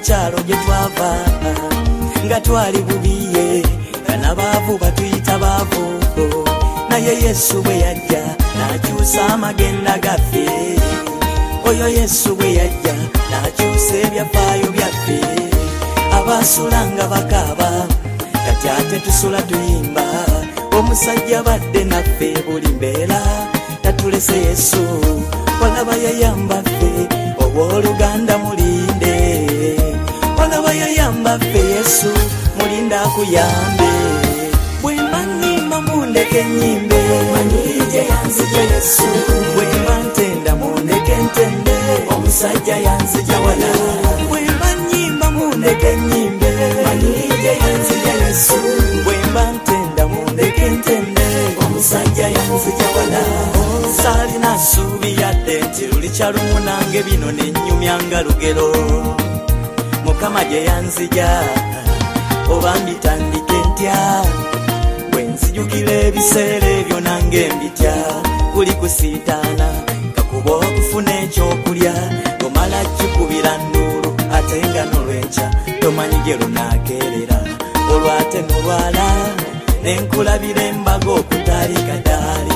kyalo gye twava nga twali bubiye kana baavu batuyita baavu naye Yesu bwe yajja n'akyusa amagenda gaffe oyo Yesu bwe yajja n'akyusa ebyafaayo byaffe abasulanga bakaaba kati ate tusula tuyimba omusajja badde naffe buli mbeera tatulese Yesu olaba yayamba ffe owooluganda mulinde olaba yayamba ffe Yesu mulinde akuyambe bwe mba nnyimba mundeke nnyimbe manyirije yanzija Yesu bwe mba ntenda mundeke ntende omusajja yanzija wala bwe mba nnyimba mundeke nnyimbe manyirije yanzija Yesu bwe mba ntenda mundeke ntende omusajja yanzija wala salina ssuubi yadde nti lulikya lumu nange bino nennyumyanga lugero Mukama gye yanzija oba mbitandike ntya bwe nzijukira ebiseera ebyo nange mbitya kuli kusiitaana kakuba okufuna ekyokulya omala kikubira nnuulu ate nga nolwekya tomanyi gye lunaakeerera olwate nolwala nenkulabira embaga okutaali kadaali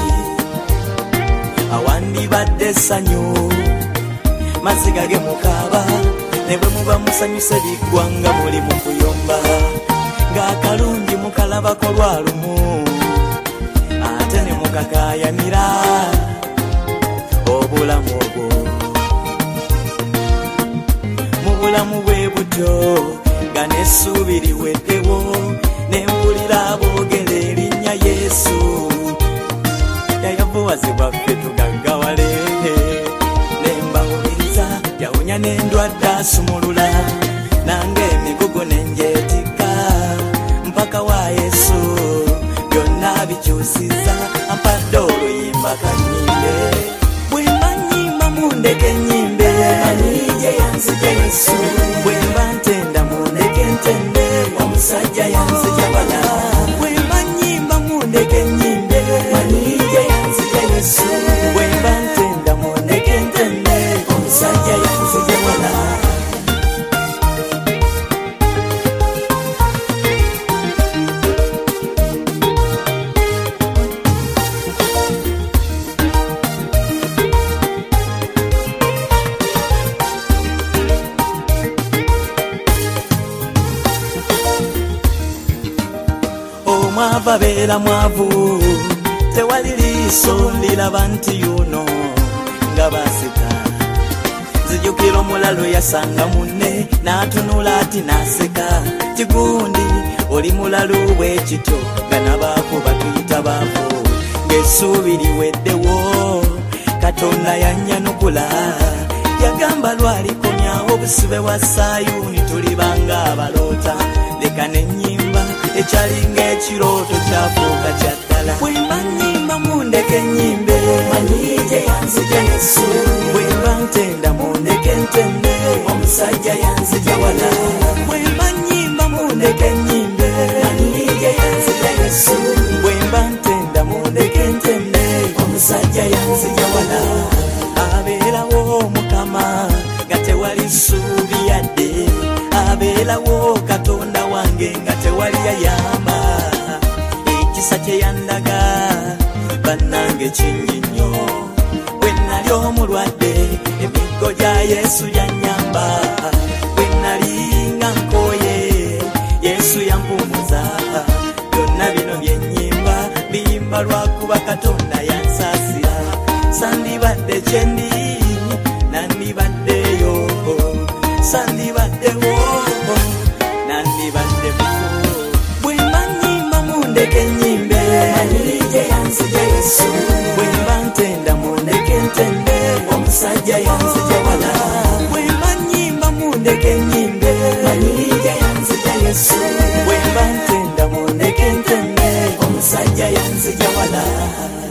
awandibadde essanyu maziga ge mukaaba ne bwe muba musanyuse biggwanga muli mu kuyomba ng'akalungi mukalabako lwa lumu ate ne mukakaayanira obulamu obwo mu bulamu bwe butyo nga n'essuubi liweddewo ne mpulira aboogera erinnya Yesu yayavuwazi bwaffe tugaggawale ne mbawuliriza yawonya n'endwadde asumulula nange emigugu nenjeetikka mpaka wa Yesu byonna bikyusiza ampadde oluyimba kannyimbe bwe mba nnyimba mundeke nnyimbe manyirije yanzija Yesu bwe mba ntenda mundeke ntende omusajja yanzija wala bwe mba nnyimba mundeke nnyimbe manyirije yanzija Yesu bwe mba ntenda mundeke ntende omusajja yanzija wala omwava beera mwavu tewali liiso liraba nti yuno nga baseka zijukira omulalo yasanga munne n'atunula ati n'aseka tigundi oli mulalu bwekityo nga nabaavu batuyita baavu ng'essuubi liweddewo Katonda yannyanukula yagamba lwalikomyawo obusibe bwa Sayuuni tulibanga abaloota leka n'ennyimba ekyalinga ekirooto kyafuuka kya ddala bwe mba nnyimba mundeke nnyimbe manyirije yanzija Yesu bwe mba ntenda mundeke ntende omusajja yanzija wala bwe mba nnyimba mundeke nnyimbe manyirije yanzija Yesu bwe mba ntenda mundeke ntende omusajja yanzija wala abeerawo Mukama nga tewali ssuubi yadde abeerawo Katonda wange nga tewali yayamba ekisa kye yandaga bannange kingi nnyo bwe nali omulwadde emiggo gya Yesu yannyamba bwe nali nga nkooye Yesu yampumuza byonna bino byennyimba biyimba lwakuba Katonda yansaasira sandibadde kyendi nandibaddeyo sandibaddewo nandibadde bufu bwe mba nnyimba mundeke nnyimbe manyirije yanzija Yesu bwe mba ntenda mundeke ntende omusajja yanzija wala bwe mba nnyimba mundeke nnyimbe manyirije yanzija Yesu bwe mba ntenda mundeke ntende omusajja yanzija wala